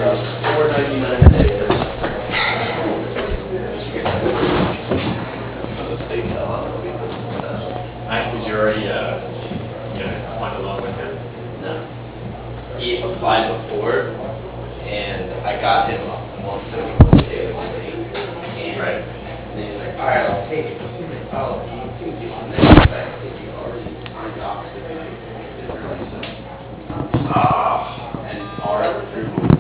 $4.99 a day. The state fell out of it. Did you already find a loan with him? No. He applied before, and I got him 171 a day with state. And Right. then he's like, all right, I'll take it. He's like, oh, you think you on that? I think you already signed off. And our approval